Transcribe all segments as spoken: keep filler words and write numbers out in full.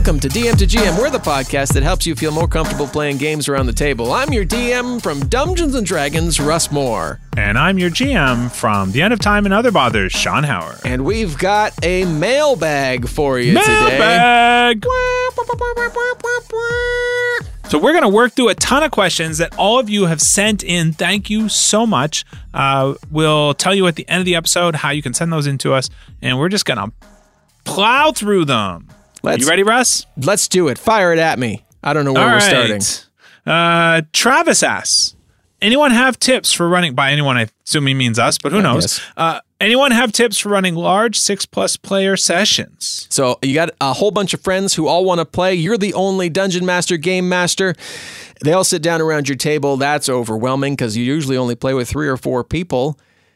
Welcome to D M to G M. We're the podcast that helps you feel more comfortable playing games around the table. I'm your D M from Dungeons and Dragons, Russ Moore. And I'm your G M from The End of Time and Other Bothers, Sean Howard. And we've got a mailbag for you mailbag! today. So we're going to work through a ton of questions that all of you have sent in. Thank you so much. Uh, we'll tell you at the end of the episode how you can send those in to us, and we're just going to plow through them. Let's, you ready, Russ? Let's do it. Fire it at me. I don't know where all we're right. starting. Uh, Travis asks, anyone have tips for running, by anyone I assume he means us, but who Uh, knows? yes. Uh, anyone have tips for running large six-plus player sessions? So you got a whole bunch of friends who all want to play. You're the only dungeon master, game master. They all sit down around your table. That's overwhelming because you usually only play with three or four people.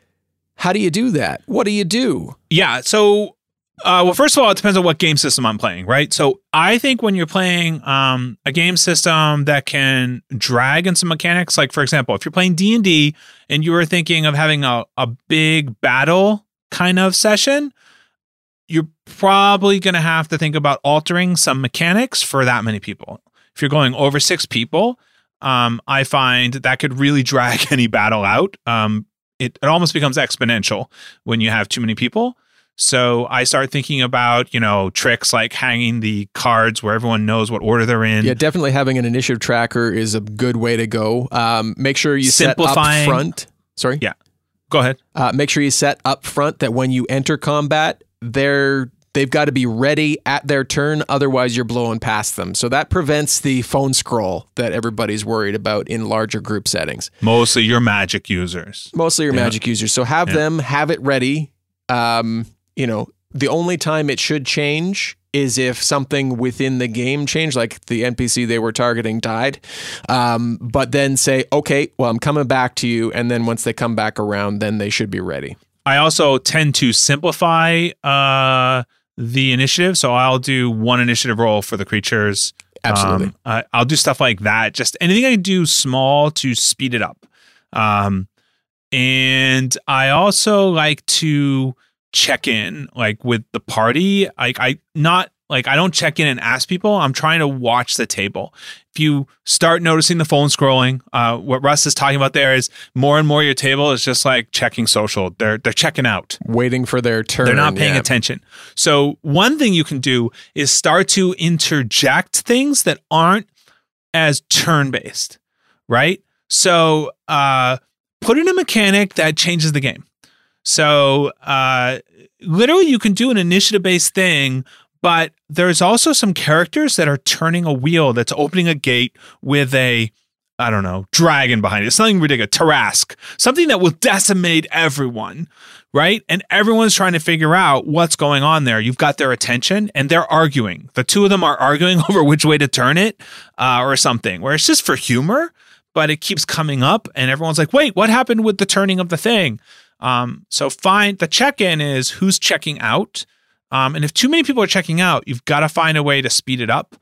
How do you do that? What do you do? Yeah, so... Uh, well, first of all, it depends on what game system I'm playing, right? So I think when you're playing um, a game system that can drag in some mechanics, like, for example, if you're playing D and D and you were thinking of having a, a big battle kind of session, you're probably going to have to think about altering some mechanics for that many people. If you're going over six people, um, I find that could really drag any battle out. Um, it, it almost becomes exponential when you have too many people. So I start thinking about, you know, tricks like hanging the cards where everyone knows what order they're in. Yeah, definitely having an initiative tracker is a good way to go. Um, make sure you Simplifying. set up front. Sorry? Yeah. Go ahead. Uh, make sure you set up front that when you enter combat, they're, they've got to be ready at their turn. Otherwise, you're blowing past them. So that prevents the phone scroll that everybody's worried about in larger group settings. Mostly your magic users. Mostly your Yeah. magic users. So have Yeah. them have it ready. Um, you know, the only time it should change is if something within the game changed, like the N P C they were targeting died. Um, but then say, okay, well, I'm coming back to you. And then once they come back around, then they should be ready. I also tend to simplify uh, the initiative. So I'll do one initiative roll for the creatures. Absolutely. Um, uh, I'll do stuff like that. Just anything I can do small to speed it up. Um, and I also like to check in like with the party. Like I not like I don't check in and ask people. I'm trying to watch the table. If you start noticing the phone scrolling, uh, what Russ is talking about there is more and more your table is just like checking social. They're they're checking out, Waiting for their turn. they're not paying yeah. attention. So one thing you can do is start to interject things that aren't as turn-based, right? So uh, put in a mechanic that changes the game. So uh, literally you can do an initiative-based thing, but there's also some characters that are turning a wheel that's opening a gate with a, I don't know, dragon behind it. Something ridiculous, Tarrasque, something that will decimate everyone, right? And everyone's trying to figure out what's going on there. You've got their attention and they're arguing. The two of them are arguing over which way to turn it uh, or something, where it's just for humor, but it keeps coming up and everyone's like, wait, what happened with the turning of the thing? Um, so find the check-in is who's checking out. Um, and if too many people are checking out, you've got to find a way to speed it up.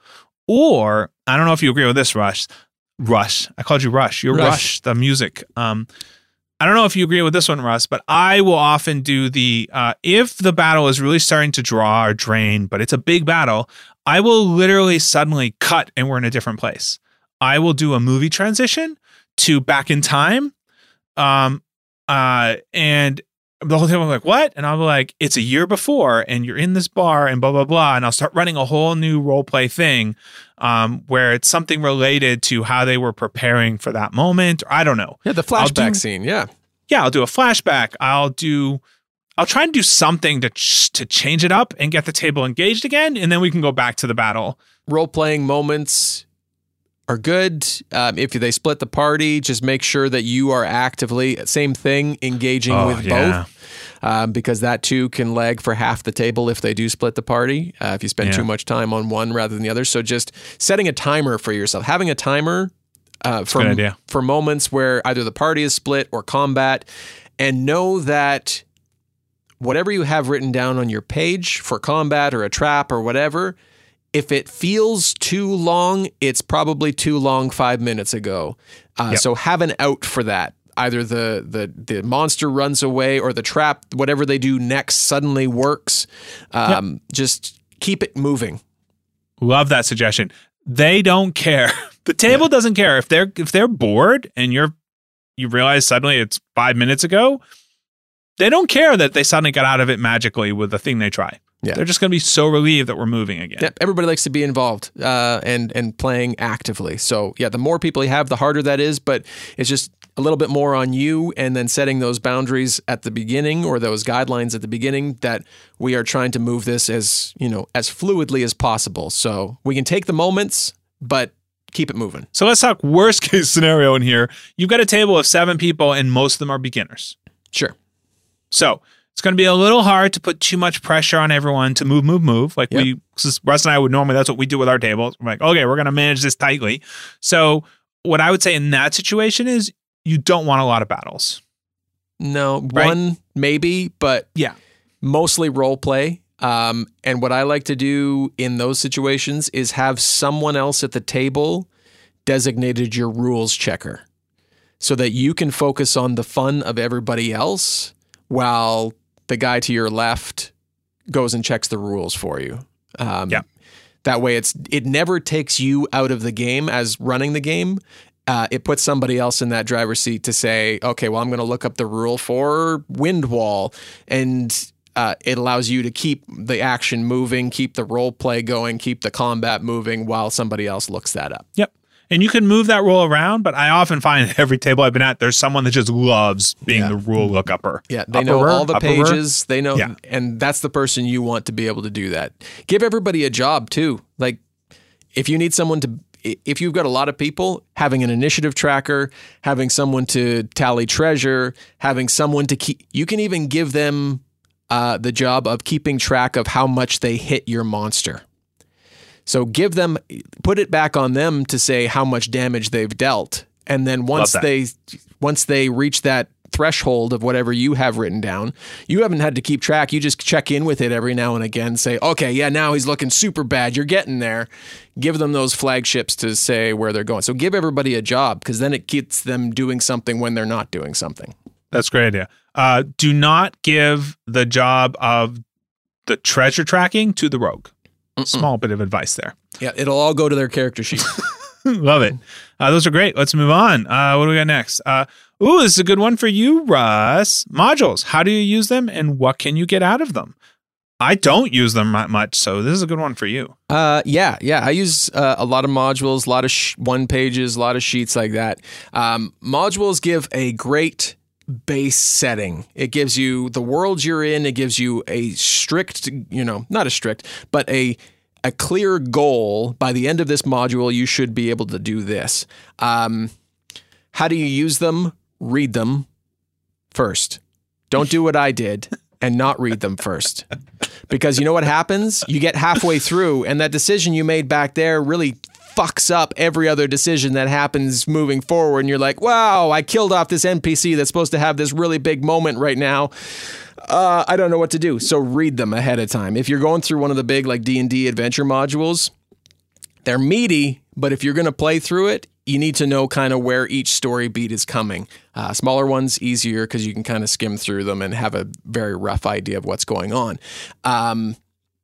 Or I don't know if you agree with this, Rush. Rush. I called you Rush. You're Rush, Rush the music. Um, I don't know if you agree with this one, Russ, but I will often do the, uh, if the battle is really starting to draw or drain, but it's a big battle, I will literally suddenly cut and we're in a different place. I will do a movie transition to back in time. Um, Uh, and the whole time I'm like, what? And I'll be like, it's a year before and you're in this bar and blah, blah, blah. And I'll start running a whole new role play thing, um, where it's something related to how they were preparing for that moment. Or I don't know. Yeah, the flashback do, scene. Yeah. Yeah. I'll do a flashback. I'll do, I'll try and do something to, ch- to change it up and get the table engaged again. And then we can go back to the battle. Role-playing moments are good. Um, if they split the party, just make sure that you are actively, same thing, engaging Oh, with yeah. both, um, because that too can lag for half the table if they do split the party, uh, if you spend Yeah. too much time on one rather than the other. So just setting a timer for yourself, having a timer uh, for, good idea. for moments where either the party is split or combat, and know that whatever you have written down on your page for combat or a trap or whatever, if it feels too long, it's probably too long five minutes ago. Uh, Yep. So have an out for that. Either the, the the monster runs away or the trap, whatever they do next, suddenly works. Um, yep. Just keep it moving. Love that suggestion. They don't care. The table yeah. doesn't care if they're if they're bored and you're you realize suddenly it's five minutes ago. They don't care that they suddenly got out of it magically with the thing they try. Yeah. They're just going to be so relieved that we're moving again. Yeah, everybody likes to be involved uh, and and playing actively. So yeah, the more people you have, the harder that is. But it's just a little bit more on you, and then setting those boundaries at the beginning or those guidelines at the beginning that we are trying to move this as, you know, as fluidly as possible. So we can take the moments, but keep it moving. So let's talk worst case scenario in here. You've got a table of seven people and most of them are beginners. Sure. So it's going to be a little hard to put too much pressure on everyone to move, move, move. Like yep. we, Russ and I would normally, that's what we do with our tables. We're like, okay, we're going to manage this tightly. So what I would say in that situation is you don't want a lot of battles. No, right? one maybe, but yeah, mostly role play. Um, and what I like to do in those situations is have someone else at the table designated your rules checker so that you can focus on the fun of everybody else while the guy to your left goes and checks the rules for you. Um, yeah. That way it's it never takes you out of the game as running the game. Uh, it puts somebody else in that driver's seat to say, okay, well, I'm going to look up the rule for wind wall. And uh, it allows you to keep the action moving, keep the role play going, keep the combat moving while somebody else looks that up. Yep. And you can move that rule around, but I often find at every table I've been at, there's someone that just loves being yeah. the rule look-upper. Yeah, they know all the pages. They know, yeah. and that's the person you want to be able to do that. Give everybody a job, too. Like, if you need someone to... If you've got a lot of people, having an initiative tracker, having someone to tally treasure, having someone to keep, you can even give them uh, the job of keeping track of how much they hit your monster. So give them, put it back on them to say how much damage they've dealt. And then once they, once they reach that threshold of whatever you have written down, you haven't had to keep track. You just check in with it every now and again, say, okay, yeah, now he's looking super bad. You're getting there. Give them those flagships to say where they're going. So give everybody a job because then it gets them doing something when they're not doing something. That's a great idea. Uh, do not give the job of the treasure tracking to the rogue. Mm-mm. Small bit of advice there. Yeah, it'll all go to their character sheet. Love it. Uh, those are great. Let's move on. Uh, what do we got next? Uh, ooh, this is a good one for you, Russ. Modules. How do you use them and what can you get out of them? I don't use them that much, so this is a good one for you. Uh, yeah, yeah. I use uh, a lot of modules, a lot of sh- one pages, a lot of sheets like that. Um, modules give a great base setting. It gives you the world you're in. It gives you a strict, you know, not a strict, but a a clear goal. By the end of this module, you should be able to do this. Um, how do you use them? Read them first. Don't do what I did and not read them first. Because you know what happens? You get halfway through and that decision you made back there really fucks up every other decision that happens moving forward. And you're like, wow, I killed off this N P C that's supposed to have this really big moment right now. Uh, I don't know what to do. So read them ahead of time. If you're going through one of the big like D and D adventure modules, they're meaty, but if you're going to play through it, you need to know kind of where each story beat is coming. Uh, smaller ones, easier because you can kind of skim through them and have a very rough idea of what's going on. Um,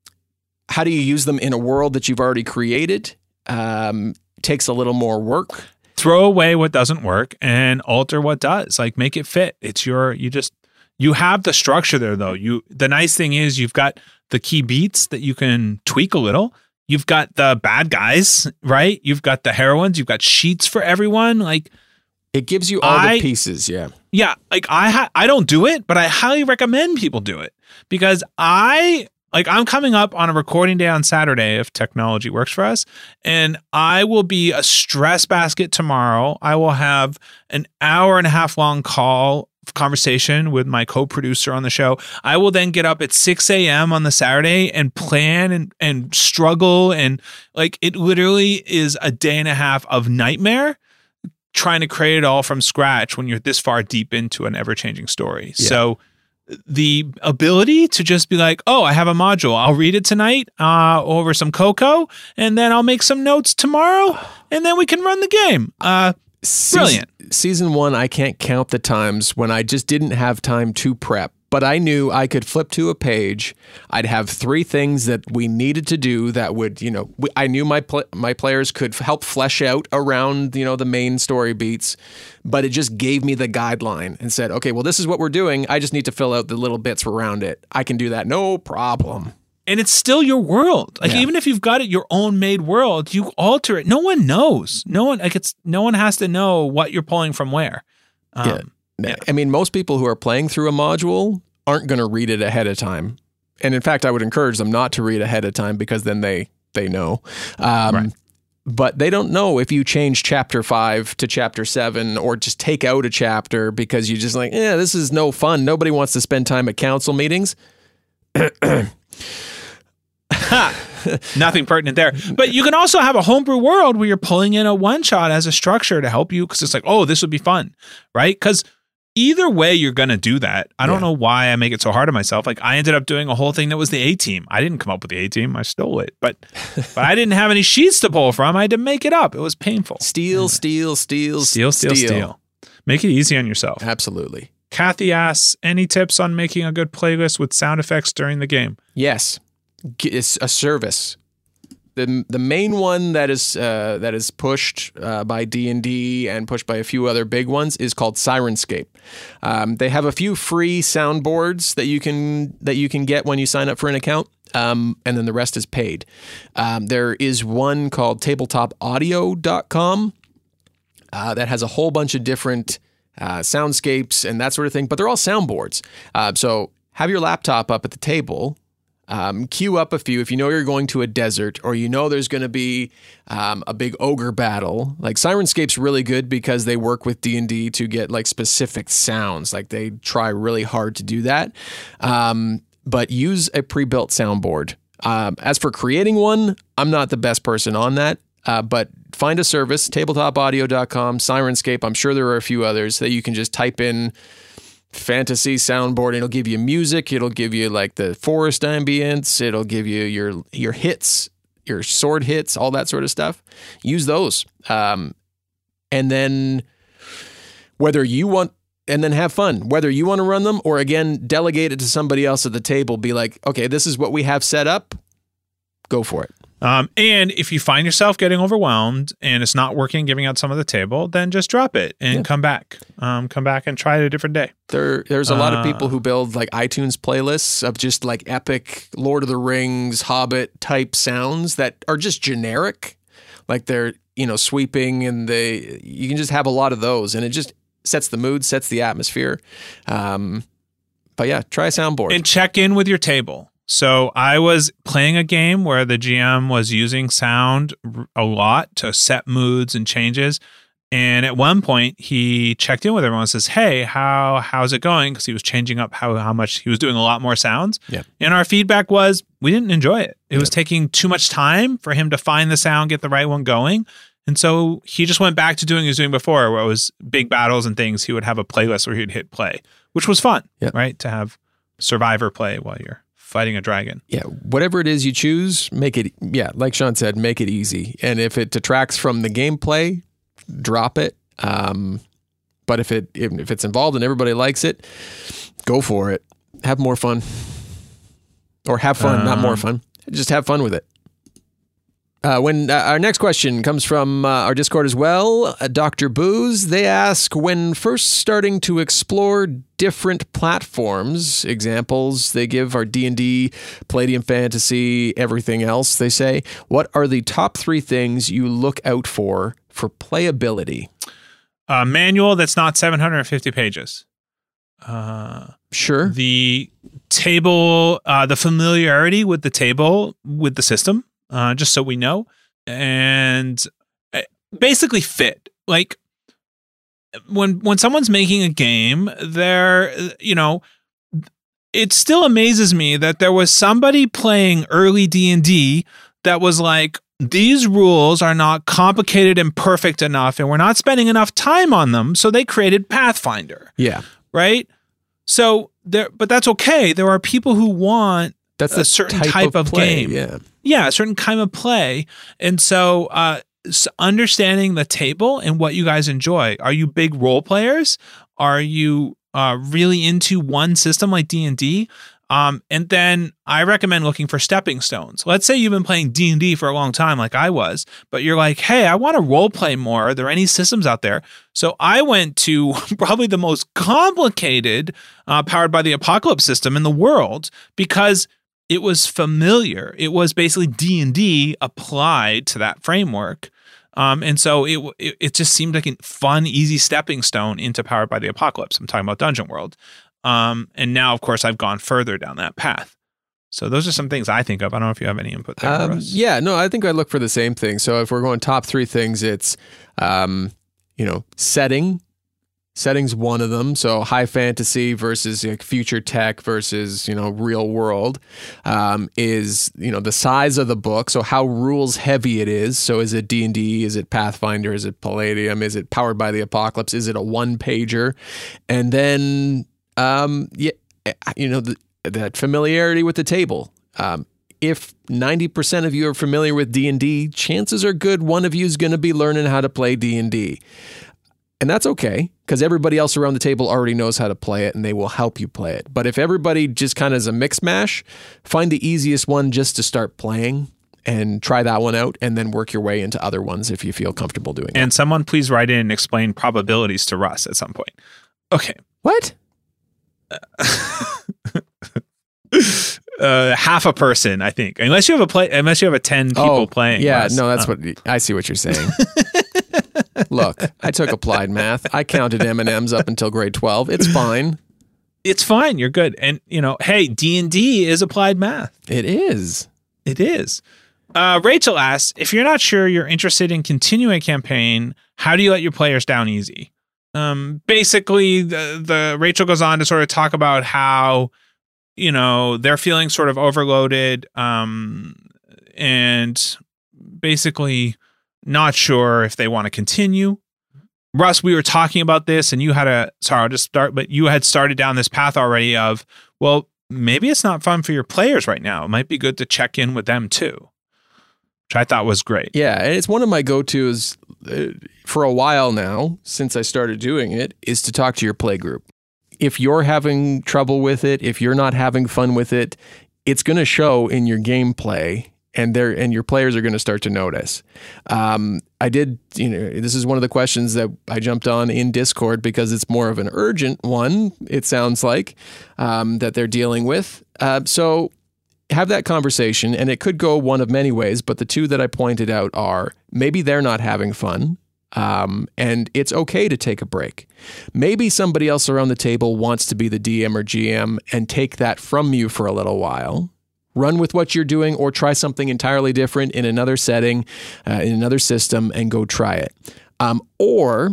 how do you use them in a world that you've already created? Um, takes a little more work. Throw away what doesn't work and alter what does. Like make it fit. It's your, you just, you have the structure there though. You, the nice thing is you've got the key beats that you can tweak a little. You've got the bad guys, right? You've got the heroines. You've got sheets for everyone. Like it gives you all I, the pieces. Yeah. Yeah. Like I, ha- I don't do it, but I highly recommend people do it because I, like I'm coming up on a recording day on Saturday if technology works for us. And I will be a stress basket tomorrow. I will have an hour and a half long call conversation with my co-producer on the show. I will then get up at six a.m. on the Saturday and plan and, and struggle. And like, it literally is a day and a half of nightmare trying to create it all from scratch when you're this far deep into an ever-changing story. Yeah. So the ability to just be like, oh, I have a module. I'll read it tonight uh, over some cocoa, and then I'll make some notes tomorrow, and then we can run the game. Uh, Season, brilliant. Season one, I can't count the times when I just didn't have time to prep but I knew I could flip to a page. I'd have three things that we needed to do that would, you know, I knew my pl- my players could help flesh out around, you know, the main story beats, but it just gave me the guideline and said, okay, well, this is what we're doing. I just need to fill out the little bits around it. I can do that. No problem. And it's still your world. Like, Yeah. even if you've got it your own made world, you alter it. No one knows. No one, like, it's, no one has to know what you're pulling from where. Um, Yeah. I mean, most people who are playing through a module aren't going to read it ahead of time. And in fact, I would encourage them not to read ahead of time because then they, they know. Um, Right. But they don't know if you change chapter five to chapter seven or just take out a chapter because you just like, yeah, this is no fun. Nobody wants to spend time at council meetings. Nothing pertinent there. But you can also have a homebrew world where you're pulling in a one shot as a structure to help you because it's like, oh, this would be fun, right? Because either way, you're going to do that. I don't Yeah. know why I make it so hard on myself. Like, I ended up doing a whole thing that was the A team. I didn't come up with the A team. I stole it. But but I didn't have any sheets to pull from. I had to make it up. It was painful. Steal, steal, steal, Steal, steal, steal. Make it easy on yourself. Absolutely. Kathy asks, any tips on making a good playlist with sound effects during the game? Yes. G- It's a service. The, the main one that is uh, that is pushed uh, by D and D and pushed by a few other big ones is called Sirenscape. Um, they have a few free soundboards that you can that you can get when you sign up for an account, um, and then the rest is paid. Um, there is one called tabletop audio dot com uh, that has a whole bunch of different uh, soundscapes and that sort of thing, but they're all soundboards. Uh, so have your laptop up at the table. Um, queue up a few if you know you're going to a desert or you know there's going to be um, a big ogre battle. Like Sirenscape's really good because they work with D and D to get like specific sounds. Like they try really hard to do that. Um, but use a pre-built soundboard. Um, as for creating one, I'm not the best person on that. Uh, but find a service, tabletop audio dot com, Sirenscape. I'm sure there are a few others that you can just type in fantasy soundboard. It'll give you music. It'll give you like the forest ambience. It'll give you your your hits, your sword hits, all that sort of stuff. Use those, um, and then whether you want, and then have fun. Whether you want to run them or again delegate it to somebody else at the table. Be like, okay, this is what we have set up. Go for it. Um, and if you find yourself getting overwhelmed and it's not working, giving out some of the table, then just drop it and Yeah. come back. Um, come back and try it a different day. There, there's a lot of Uh, people who build like iTunes playlists of just like epic Lord of the Rings, Hobbit type sounds that are just generic. Like they're, you know, sweeping and they, you can just have a lot of those and it just sets the mood, sets the atmosphere. Um, but yeah, try a soundboard. And check in with your table. So I was playing a game where the G M was using sound r- a lot to set moods and changes. And at one point, he checked in with everyone and says, hey, how how's it going? Because he was changing up how, how much he was doing a lot more sounds. Yeah. And our feedback was we didn't enjoy it. It was taking too much time for him to find the sound, get the right one going. And so he just went back to doing what he was doing before, where it was big battles and things. He would have a playlist where he'd hit play, which was fun, Yeah. right? To have Survivor play while you're fighting a dragon. Yeah, whatever it is you choose, make it, yeah, like Sean said, make it easy. And if it detracts from the gameplay, drop it. Um, but if it if, if it's involved and everybody likes it, go for it. Have more fun. Or have fun, not more Um, fun. Just have fun with it. Uh, when uh, our next question comes from uh, our Discord as well, uh, Doctor Booze, they ask, when first starting to explore different platforms, examples they give are D and D, Palladium Fantasy, everything else, they say, what are the top three things you look out for for playability? A manual that's not seven hundred fifty pages. Uh, Sure. the table, uh, the familiarity with the table, with the system. Uh, just so we know, and uh, basically fit. Like when when someone's making a game, they're you know, it still amazes me that there was somebody playing early D and D that was like, these rules are not complicated and perfect enough, and we're not spending enough time on them, so they created Pathfinder. Yeah. Right. So there, but that's okay. There are people who want That's a the certain type, type of, of play. game. Yeah. Yeah, a certain kind of play. And so uh, s- understanding the table and what you guys enjoy. Are you big role players? Are you uh, really into one system like D and D. Um, and then I recommend looking for stepping stones. Let's say you've been playing D and D for a long time, like I was, but you're like, hey, I want to role play more. Are there any systems out there? So I went to probably the most complicated uh, Powered by the Apocalypse system in the world because it was familiar. It was basically D and D applied to that framework. Um, and so it, it it just seemed like a fun, easy stepping stone into Powered by the Apocalypse. I'm talking about Dungeon World. Um, and now, of course, I've gone further down that path. So those are some things I think of. I don't know if you have any input there. Um, yeah, no, I think I look for the same thing. So if we're going top three things, it's, um, you know, setting. Setting's one of them. So high fantasy versus like future tech versus, you know, real world, um, is, you know, the size of the book. So how rules heavy it is. So is it D and D? Is it Pathfinder? Is it Palladium? Is it Powered by the Apocalypse? Is it a one pager? And then, um, yeah, you know, the, that familiarity with the table. Um, if ninety percent of you are familiar with D and D, chances are good one of you is going to be learning how to play D and D. And that's okay, because everybody else around the table already knows how to play it and they will help you play it. But if everybody just kind of is a mix mash, find the easiest one just to start playing and try that one out and then work your way into other ones if you feel comfortable doing it. And someone please write in and explain probabilities to Russ at some point. Okay. What? uh, half a person, I think. Unless you have a play, unless you have a ten people oh, playing. Yeah, Russ. no, that's oh. what I see what you're saying. Look, I took applied math. I counted M and M's up until grade twelve. It's fine. It's fine. You're good. And, you know, hey, D and D is applied math. It is. It is. Uh, Rachel asks, if you're not sure you're interested in continuing a campaign, how do you let your players down easy? Um, basically, the, the Rachel goes on to sort of talk about how, you know, they're feeling sort of overloaded um, and basically not sure if they want to continue. Russ, we were talking about this and you had a, sorry, I'll just start, but you had started down this path already of, well, maybe it's not fun for your players right now. It might be good to check in with them too, which I thought was great. Yeah, and it's one of my go-tos uh, for a while now, since I started doing it, is to talk to your play group. If you're having trouble with it, if you're not having fun with it, it's going to show in your gameplay. And there, and your players are going to start to notice. Um, I did, you know, this is one of the questions that I jumped on in Discord because it's more of an urgent one. It sounds like um, that they're dealing with. Uh, so have that conversation, and it could go one of many ways. But the two that I pointed out are maybe they're not having fun, um, and it's okay to take a break. Maybe somebody else around the table wants to be the D M or G M and take that from you for a little while. Run with what you're doing or try something entirely different in another setting, uh, in another system, and go try it. Um, or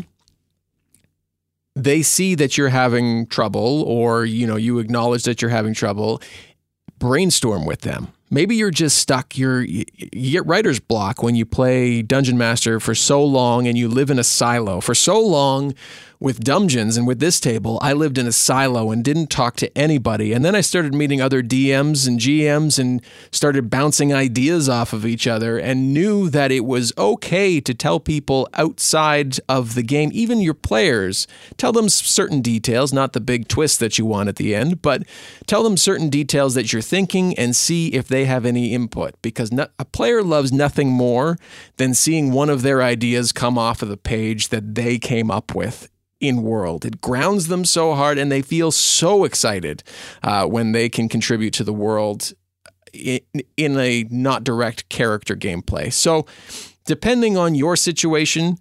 they see that you're having trouble, or, you know, you acknowledge that you're having trouble. Brainstorm with them. Maybe you're just stuck. You're, you get writer's block when you play Dungeon Master for so long and you live in a silo. For so long with Dungeons and with this table, I lived in a silo and didn't talk to anybody. And then I started meeting other D Ms and G Ms and started bouncing ideas off of each other and knew that it was okay to tell people outside of the game, even your players, tell them certain details, not the big twist that you want at the end, but tell them certain details that you're thinking and see if they have any input. Because no, a player loves nothing more than seeing one of their ideas come off of the page that they came up with in world. It grounds them so hard and they feel so excited uh, when they can contribute to the world in, in a not direct character gameplay. So depending on your situation,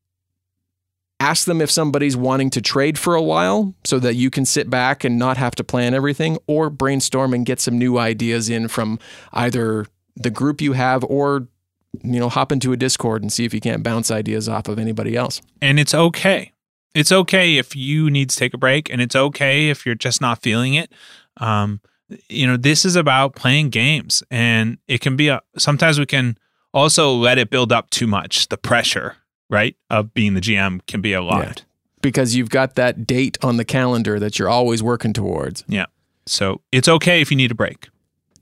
ask them if somebody's wanting to trade for a while so that you can sit back and not have to plan everything, or brainstorm and get some new ideas in from either the group you have or, you know, hop into a Discord and see if you can't bounce ideas off of anybody else. And it's okay. It's okay if you need to take a break, and it's okay if you're just not feeling it. Um, you know, this is about playing games, and it can be a, sometimes we can also let it build up too much. The pressure, right, of being the G M can be a lot. Yeah, because you've got that date on the calendar that you're always working towards. Yeah. So it's okay if you need a break.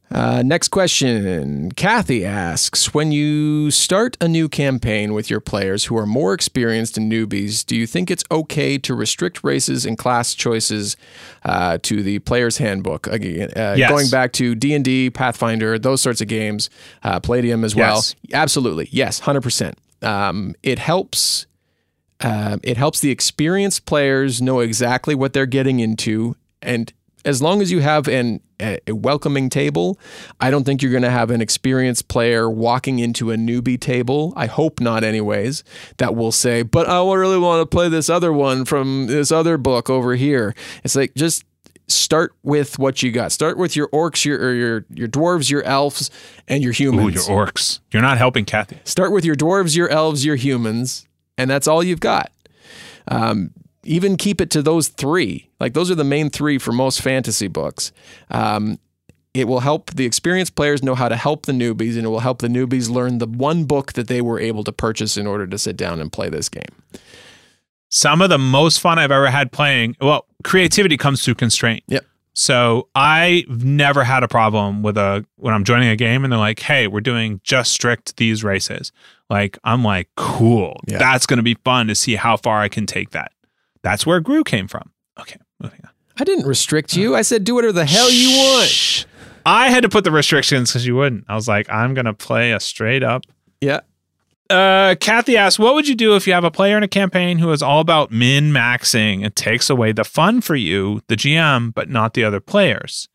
Uh, next question. Kathy asks, when you start a new campaign with your players who are more experienced than newbies, do you think it's okay to restrict races and class choices uh, to the player's handbook? Again, uh, Yes. Going back to D and D, Pathfinder, those sorts of games, uh, Palladium as well. Yes. Absolutely. Yes, one hundred percent. Um, it helps. Uh, it helps the experienced players know exactly what they're getting into, and as long as you have an, a, a welcoming table, I don't think you're going to have an experienced player walking into a newbie table. I hope not anyways, that will say, but I really want to play this other one from this other book over here. It's like, just start with what you got. Start with your orcs, your or your, your dwarves, your elves, and your humans. Ooh, your orcs. You're not helping Kathy. Start with your dwarves, your elves, your humans, and that's all you've got. Um, Even keep it to those three. Like, those are the main three for most fantasy books. Um, it will help the experienced players know how to help the newbies, and it will help the newbies learn the one book that they were able to purchase in order to sit down and play this game. Some of the most fun I've ever had playing, well, creativity comes through constraint. Yep. So I've never had a problem with a when I'm joining a game and they're like, hey, we're doing just strict these races. Like, I'm like, cool. Yeah. That's going to be fun to see how far I can take that. That's where Gru came from. Okay, moving on. I didn't restrict you. I said do whatever the hell you want. I had to put the restrictions because you wouldn't. I was like, I'm going to play a straight up. Yeah. Uh, Kathy asks, what would you do if you have a player in a campaign who is all about min-maxing and takes away the fun for you, the G M, but not the other players?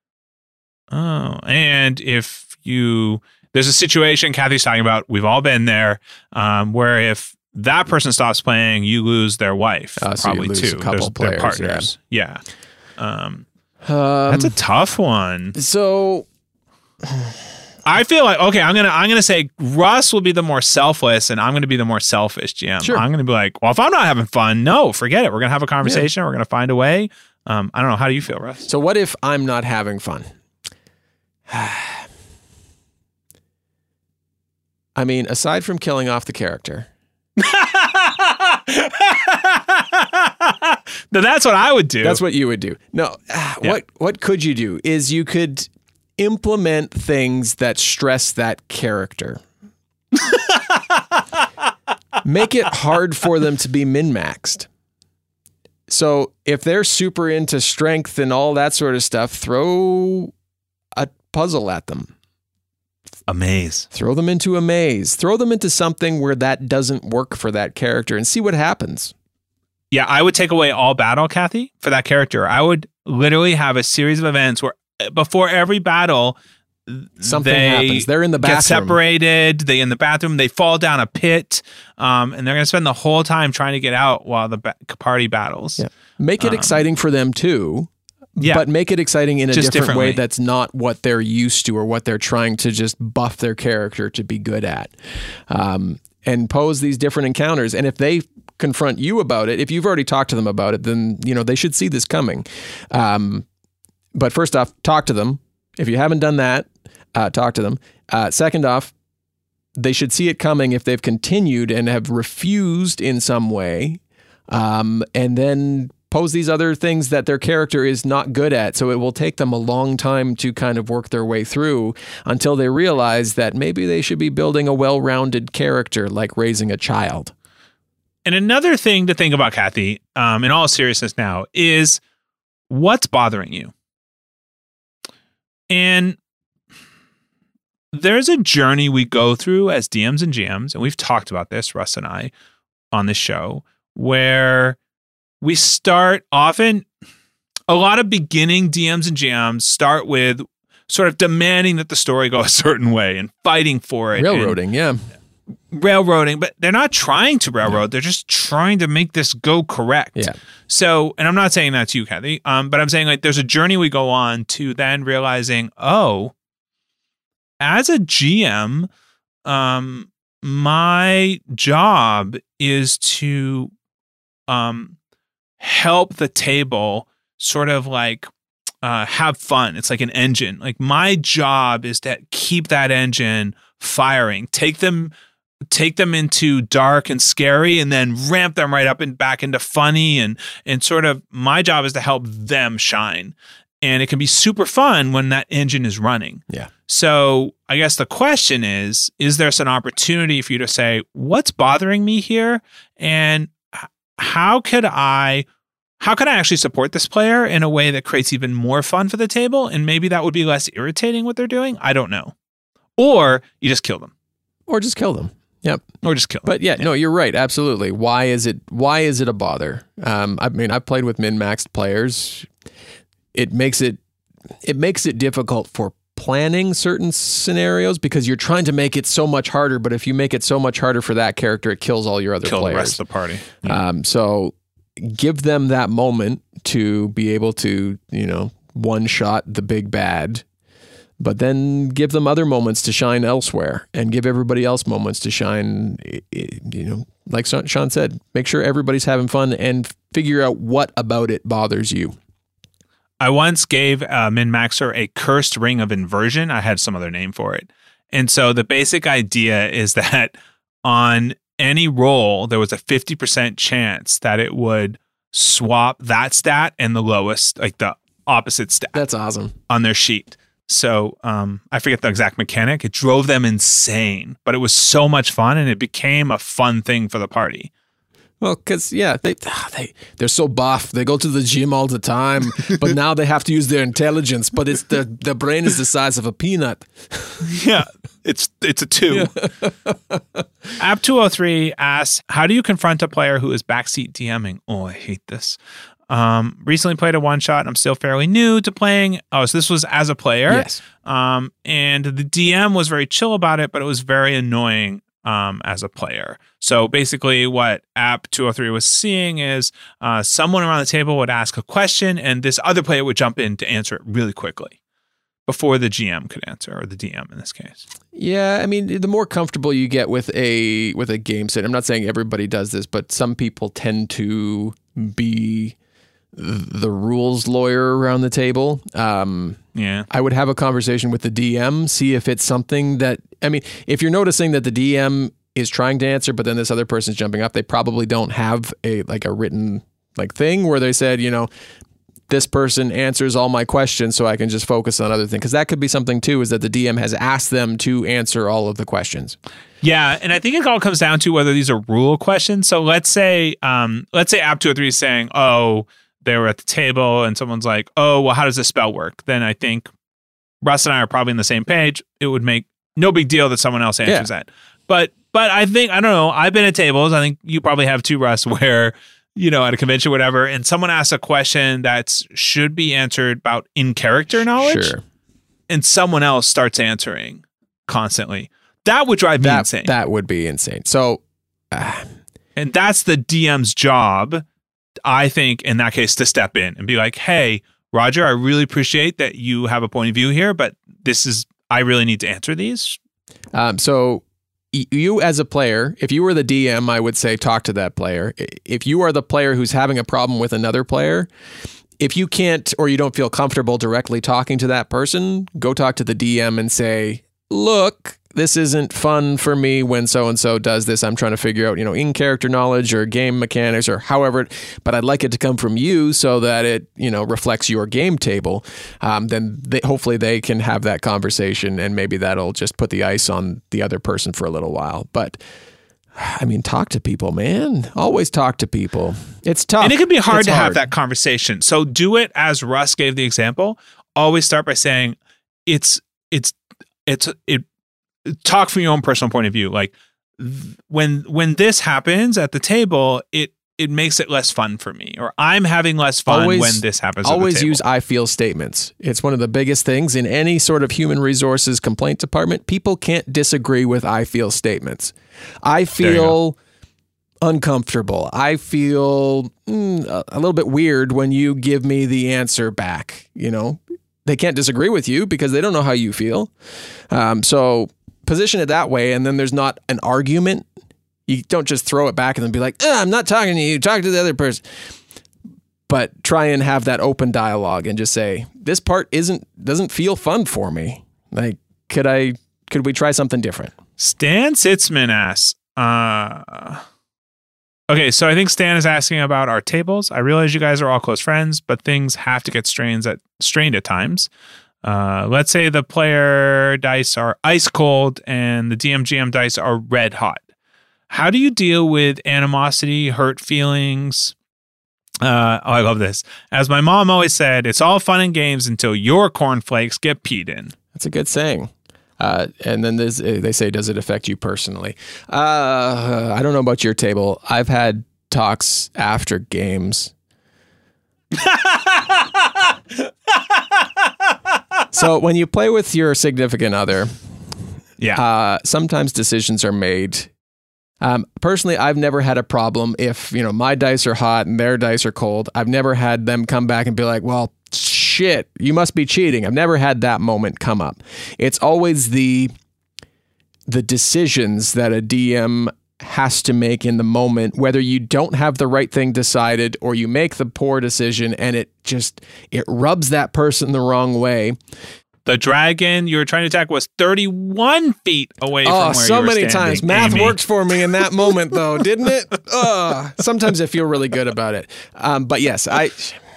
Oh, and if you... There's a situation Kathy's talking about, we've all been there, um, where if that person stops playing, you lose their wife, Uh, so you probably lose too. a couple There's- players, they're partners. Yeah. yeah. Um, Um, that's a tough one. so... I feel like, okay, I'm gonna I'm gonna say Russ will be the more selfless, and I'm gonna be the more selfish G M. Sure. I'm gonna be like, well, if I'm not having fun, no, forget it. We're gonna have a conversation. We're gonna find a way. Um, I don't know. How do you feel, Russ? So what if I'm not having fun? I mean, aside from killing off the character... Now, that's what I would do. That's what you would do. No, ah, Yeah. what what could you do is you could implement things that stress that character. Make it hard for them to be min-maxed. So if they're super into strength and all that sort of stuff, throw a puzzle at them. a maze. Throw them into a maze. Throw them into something where that doesn't work for that character and see what happens. Yeah, I would take away all battle, Kathy, for that character. I would literally have a series of events where before every battle, Something they happens. They're in the get bathroom. separated. They in the bathroom. They fall down a pit, um, and they're going to spend the whole time trying to get out while the ba- party battles. Yeah. Make it Um, exciting for them too. Yeah, But make it exciting in a Just different way differently. that's not what they're used to or what they're trying to just buff their character to be good at. Um, and pose these different encounters. And if they confront you about it, if you've already talked to them about it, then you know they should see this coming. Um, but first off, talk to them. If you haven't done that, uh, talk to them. Uh, second off, they should see it coming if they've continued and have refused in some way. Um, and then pose these other things that their character is not good at. So it will take them a long time to kind of work their way through until they realize that maybe they should be building a well-rounded character like raising a child. And another thing to think about, Kathy, um, in all seriousness now, is what's bothering you? And there's a journey we go through as D Ms and G Ms, and we've talked about this, Russ and I, on this show, where we start often, a lot of beginning D Ms and G Ms start with sort of demanding that the story go a certain way and fighting for it. and Railroading, yeah. railroading, but they're not trying to railroad. They're just trying to make this go correct. Yeah. So, and I'm not saying that's you, Kathy, um, but I'm saying like there's a journey we go on to then realizing, oh, as a G M, um, my job is to um, help the table sort of like uh, have fun. It's like an engine. Like my job is to keep that engine firing, take them take them into dark and scary and then ramp them right up and back into funny and and sort of my job is to help them shine. and it can be super fun when that engine is running. Yeah. So I guess the question is, is there an opportunity for you to say, what's bothering me here? And how could I, how could I actually support this player in a way that creates even more fun for the table? And maybe that would be less irritating what they're doing. I don't know. Or you just kill them. Or just kill them. Yep. Or just kill them. But yeah, yeah, no, you're right. Absolutely. Why is it, why is it a bother? Um, I mean, I've played with min-maxed players. It makes it, it makes it difficult for planning certain scenarios because you're trying to make it so much harder. But if you make it so much harder for that character, it kills all your other Kill players. the rest of the party. Yeah. Um, so give them that moment to be able to, you know, one shot the big bad, but then give them other moments to shine elsewhere and give everybody else moments to shine, you know, like Sean said, make sure everybody's having fun and figure out what about it bothers you. I once gave a min-maxer a cursed ring of inversion. I had some other name for it. And so the basic idea is that on any roll, there was a fifty percent chance that it would swap that stat and the lowest, like the opposite stat. That's awesome. On their sheet. So um, I forget the exact mechanic. It drove them insane, but it was so much fun and it became a fun thing for the party. Well, because, yeah, they, they, they're so buff. They go to the gym all the time, but now they have to use their intelligence, but it's the, the brain is the size of a peanut. Yeah, it's it's a two. Yeah. App two oh three asks, how do you confront a player who is backseat DMing? Oh, I hate this. Um, recently played a one-shot. I'm still fairly new to playing. Oh, so this was as a player. Yes. Um, and the D M was very chill about it, but it was very annoying Um, as a player. So basically what App two oh three was seeing is uh, someone around the table would ask a question and this other player would jump in to answer it really quickly before the G M could answer, or the D M in this case. Yeah, I mean, the more comfortable you get with a with a game set, I'm not saying everybody does this, but some people tend to be the rules lawyer around the table. Um, yeah. I would have a conversation with the D M, see if it's something that, I mean, if you're noticing that the D M is trying to answer, but then this other person's jumping up, they probably don't have a, like a written like thing where they said, you know, this person answers all my questions so I can just focus on other things. Because that could be something too, is that the D M has asked them to answer all of the questions. Yeah, and I think it all comes down to whether these are rule questions. So let's say, um, let's say App two oh three is saying, oh, they were at the table and someone's like, oh, well, how does this spell work? Then I think Russ and I are probably on the same page. It would make no big deal that someone else answers yeah. that. But but I think, I don't know, I've been at tables, I think you probably have too, Russ, where, you know, at a convention, whatever, and someone asks a question that should be answered about in-character knowledge, sure. and someone else starts answering constantly. That would drive me that, insane. That would be insane. So, uh, and that's the D M's job, I think, in that case, to step in and be like, hey, Roger, I really appreciate that you have a point of view here, but this is, I really need to answer these. Um, so y- you as a player, if you were the D M, I would say talk to that player. If you are the player who's having a problem with another player, if you can't or you don't feel comfortable directly talking to that person, go talk to the D M and say, look, this isn't fun for me when so-and-so does this. I'm trying to figure out, you know, in-character knowledge or game mechanics or however, but I'd like it to come from you so that it, you know, reflects your game table. Um, then they, hopefully they can have that conversation and maybe that'll just put the ice on the other person for a little while. But I mean, talk to people, man. Always talk to people. It's tough. And it can be hard it's to hard. have that conversation. So do it as Russ gave the example. Always start by saying it's, it's, it's, it, talk from your own personal point of view. Like th- when when this happens at the table, it it makes it less fun for me, or I'm having less fun always, when this happens. Always at the table. use I feel statements. It's one of the biggest things in any sort of human resources complaint department. People can't disagree with I feel statements. I feel uncomfortable. I feel mm, a, a little bit weird when you give me the answer back. You know, they can't disagree with you because they don't know how you feel. Um, so. Position it that way, and then there's not an argument. You don't just throw it back and then be like, oh, I'm not talking to you, talk to the other person. But try and have that open dialogue and just say, this part isn't doesn't feel fun for me. Like, could I could we try something different? Stan Sitzman asks, uh, Okay, so I think Stan is asking about our tables. I realize you guys are all close friends, but things have to get strained at strained at times. Uh, let's say the player dice are ice cold and the D M G M dice are red hot. How do you deal with animosity, hurt feelings? Uh, oh, I love this. As my mom always said, it's all fun and games until your cornflakes get peed in. That's a good saying. Uh, and then there's, they say, does it affect you personally? Uh, I don't know about your table. I've had talks after games. So when you play with your significant other, yeah, uh, sometimes decisions are made. Um, personally, I've never had a problem if, you know, my dice are hot and their dice are cold. I've never had them come back and be like, well, shit, you must be cheating. I've never had that moment come up. It's always the the decisions that a D M has to make in the moment, whether you don't have the right thing decided or you make the poor decision and it just, it rubs that person the wrong way. The dragon you were trying to attack was thirty-one feet away oh, from where so you were many standing, times. Math Amy. worked for me in that moment, though, didn't it? Uh, sometimes I feel really good about it. Um, but yes, I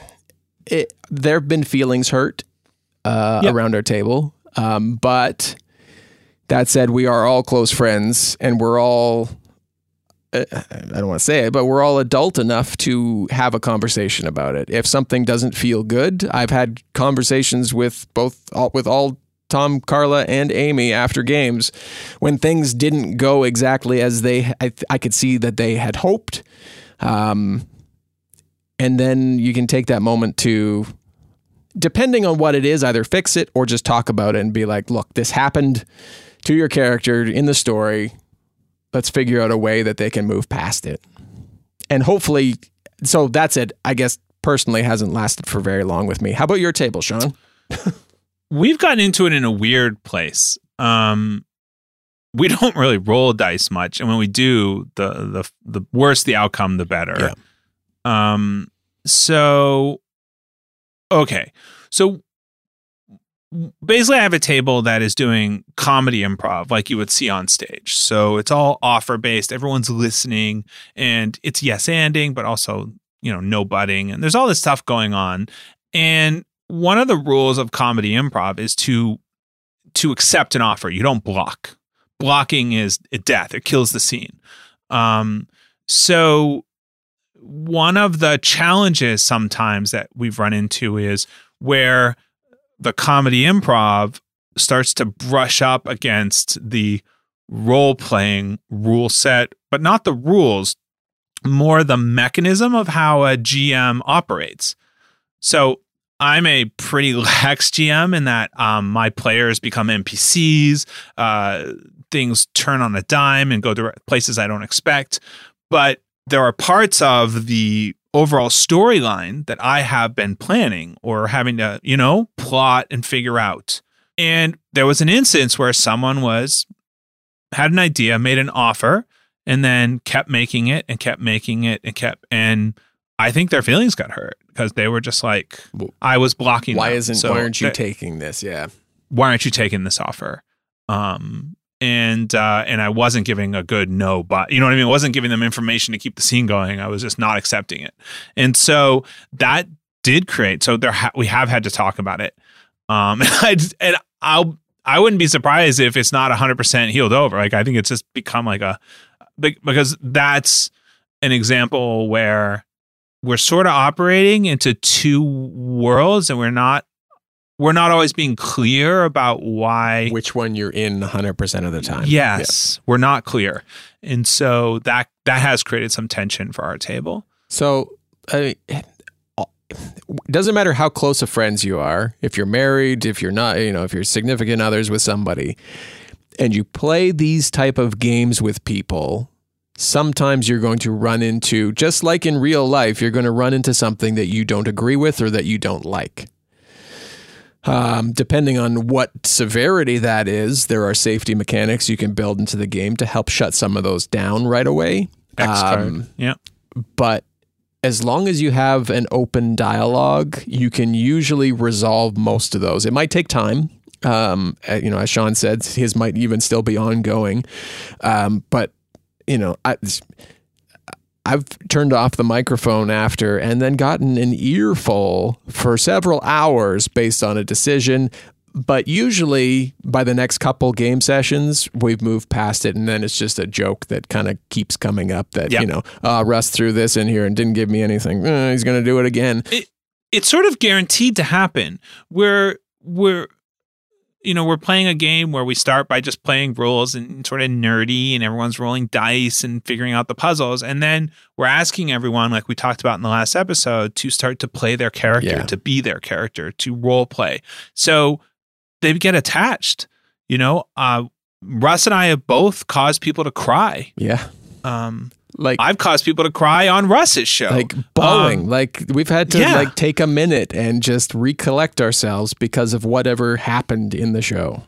it, there have been feelings hurt uh, yep. around our table. Um, but that said, we are all close friends and we're all, uh, I don't want to say it, but we're all adult enough to have a conversation about it. If something doesn't feel good, I've had conversations with both, all, with all Tom, Carla, and Amy after games when things didn't go exactly as they, I, I could see that they had hoped. Um, and then you can take that moment to, depending on what it is, either fix it or just talk about it and be like, look, this happened to your character in the story. Let's figure out a way that they can move past it. And hopefully, so that's it. I guess personally hasn't lasted for very long with me. How about your table, Sean? We've gotten into it in a weird place. Um, we don't really roll dice much. And when we do, the the the worse the outcome, the better. Yeah. Um, so, okay. So basically I have a table that is doing comedy improv like you would see on stage. So it's all offer based. Everyone's listening and it's yes anding, but also, you know, no butting. And there's all this stuff going on. And one of the rules of comedy improv is to, to accept an offer. You don't block. Blocking is death. It kills the scene. Um, so one of the challenges sometimes that we've run into is where the comedy improv starts to brush up against the role-playing rule set, but not the rules, more the mechanism of how a G M operates. So I'm a pretty lax G M in that um, my players become N P Cs, uh, things turn on a dime and go to places I don't expect. But there are parts of the overall storyline that I have been planning or having to, you know, plot and figure out. And there was an instance where someone was, had an idea, made an offer, and then kept making it and kept making it and kept, and I think their feelings got hurt because they were just like, I was blocking. Why them. isn't, so why aren't you that, taking this? Yeah. Why aren't you taking this offer? Um, And uh, and I wasn't giving a good no, but you know what I mean? I wasn't giving them information to keep the scene going. I was just not accepting it. And so that did create, so there ha- we have had to talk about it. Um, and, I, and I'll, I wouldn't be surprised if it's not one hundred percent healed over. Like, I think it's just become like a, because that's an example where we're sort of operating into two worlds and we're not, we're not always being clear about why. Which one you're in one hundred percent of the time. Yes, yeah. We're not clear. And so that that has created some tension for our table. So I mean, it doesn't matter how close of friends you are, if you're married, if you're not, you know, if you're significant others with somebody, and you play these type of games with people, sometimes you're going to run into, just like in real life, you're going to run into something that you don't agree with or that you don't like. Um, depending on what severity that is, there are safety mechanics you can build into the game to help shut some of those down right away. X card. Um, yeah. But as long as you have an open dialogue, you can usually resolve most of those. It might take time. Um, you know, as Sean said, his might even still be ongoing. Um, but, you know, I, I've turned off the microphone after and then gotten an earful for several hours based on a decision. But usually by the next couple game sessions, we've moved past it. And then it's just a joke that kind of keeps coming up that, yep. you know, uh, Russ threw this in here and didn't give me anything. Uh, he's going to do it again. It, it's sort of guaranteed to happen. We're, we're, you know, we're playing a game where we start by just playing rules and sort of nerdy and everyone's rolling dice and figuring out the puzzles. And then we're asking everyone, like we talked about in the last episode, to start to play their character, yeah. to be their character, to role play. So they get attached, you know, uh, Russ and I have both caused people to cry. Yeah. Um, like I've caused people to cry on Russ's show. Like bawling. Um, like we've had to yeah. like take a minute and just recollect ourselves because of whatever happened in the show.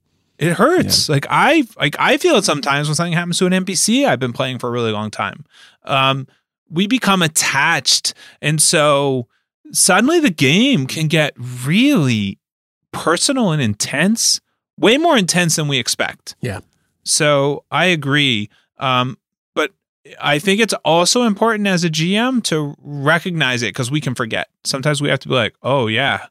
It hurts. Yeah. Like I like I feel it sometimes when something happens to an N P C I've been playing for a really long time. Um, we become attached. And so suddenly the game can get really personal and intense, way more intense than we expect. Yeah. So I agree. Um, but I think it's also important as a G M to recognize it because we can forget. Sometimes we have to be like, oh yeah,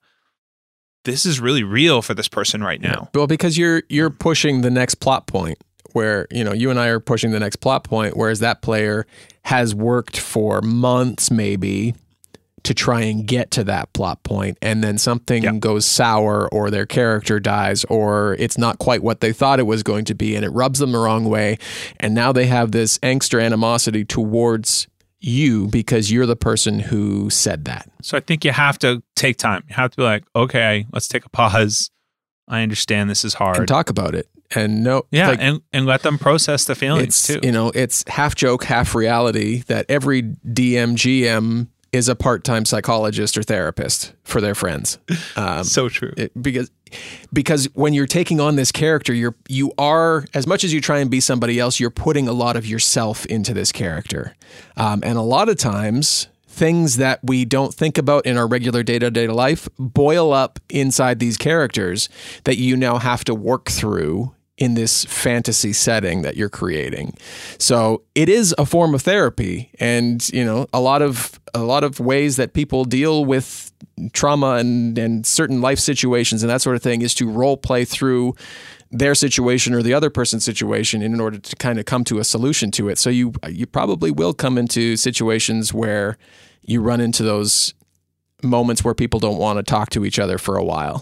this is really real for this person right now. Yeah. Well, because you're you're pushing the next plot point where, you know, you and I are pushing the next plot point, whereas that player has worked for months maybe to try and get to that plot point, and then something yep. goes sour or their character dies or it's not quite what they thought it was going to be and it rubs them the wrong way, and now they have this angst or animosity towards you because you're the person who said that. So I think you have to take time. You have to be like, okay, let's take a pause. I understand this is hard. And talk about it. And no, yeah, like, and, and let them process the feelings it's, too. You know, it's half joke, half reality that every D M, G M is a part-time psychologist or therapist for their friends. Um, so true. It, because because when you're taking on this character, you're you are, as much as you try and be somebody else, you're putting a lot of yourself into this character. Um, and a lot of times, things that we don't think about in our regular day-to-day life boil up inside these characters that you now have to work through in this fantasy setting that you're creating. So it is a form of therapy, and you know, a lot of a lot of ways that people deal with trauma and and certain life situations and that sort of thing is to role play through their situation or the other person's situation in order to kind of come to a solution to it. So you you probably will come into situations where you run into those moments where people don't want to talk to each other for a while.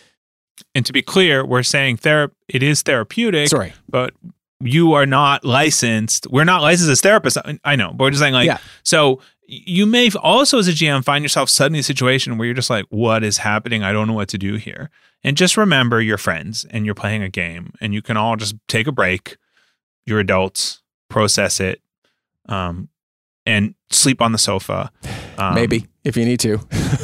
And to be clear, we're saying thera- it is therapeutic, Sorry. but you are not licensed. We're not licensed as therapists. I know, but we're just saying like, yeah. so you may also as a G M find yourself suddenly in a situation where you're just like, what is happening? I don't know what to do here. And just remember you're friends and you're playing a game and you can all just take a break. You're adults, process it, um, and sleep on the sofa. Um, Maybe if you need to,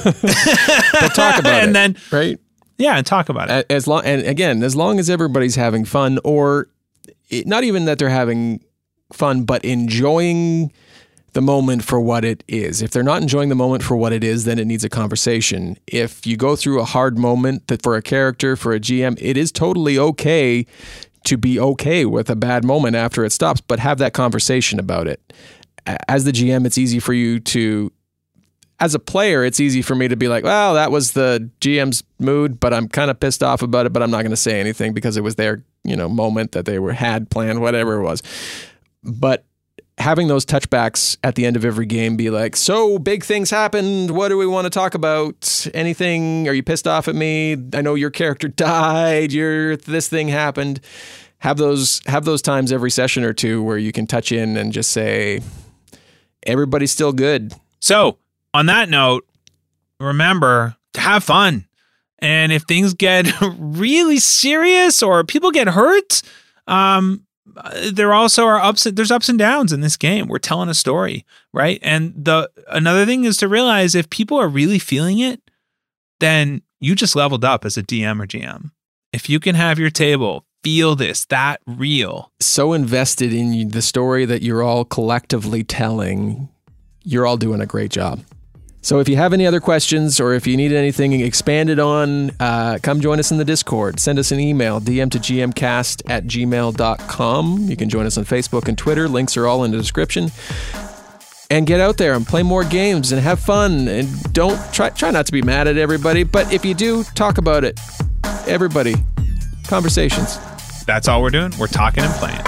but talk about and it. then, right? Yeah, and talk about it. As long, and again, as long as everybody's having fun, or it, not even that they're having fun, but enjoying the moment for what it is. If they're not enjoying the moment for what it is, then it needs a conversation. If you go through a hard moment that for a character, for a G M, it is totally okay to be okay with a bad moment after it stops, but have that conversation about it. As the G M, it's easy for you to, as a player, it's easy for me to be like, well, that was the G M's mood, but I'm kind of pissed off about it, but I'm not going to say anything because it was their, you know, moment that they were had planned, whatever it was. But having those touchbacks at the end of every game be like, so big things happened. What do we want to talk about? Anything? Are you pissed off at me? I know your character died. Your this thing happened. Have those have those times every session or two where you can touch in and just say, everybody's still good. So on that note, remember to have fun. And if things get really serious or people get hurt, um, there also are ups. There's ups and downs in this game. We're telling a story, right? And the another thing is to realize if people are really feeling it, then you just leveled up as a D M or G M. If you can have your table feel this, that real, so invested in the story that you're all collectively telling, you're all doing a great job. So if you have any other questions or if you need anything expanded on, uh, come join us in the Discord. Send us an email, d m to g m cast at gmail dot com. You can join us on Facebook and Twitter. Links are all in the description. and get out there and play more games and have fun, and don't try try not to be mad at everybody, but if you do, talk about it. Everybody. Conversations. That's all we're doing. We're talking and playing.